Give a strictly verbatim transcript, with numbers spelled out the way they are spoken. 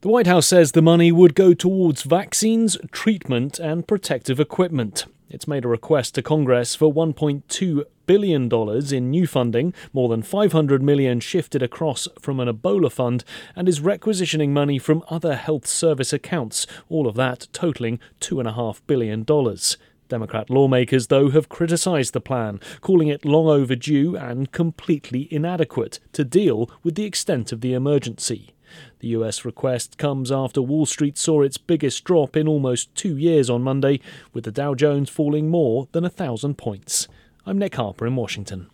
The White House says the money would go towards vaccines, treatment and protective equipment. It's made a request to Congress for one point two billion dollars in new funding, more than five hundred million dollars shifted across from an Ebola fund, and is requisitioning money from other health service accounts, all of that totalling two point five billion dollars. Democrat lawmakers, though, have criticised the plan, calling it long overdue and completely inadequate to deal with the extent of the emergency. The U S request comes after Wall Street saw its biggest drop in almost two years on Monday, with the Dow Jones falling more than a thousand points. I'm Nick Harper in Washington.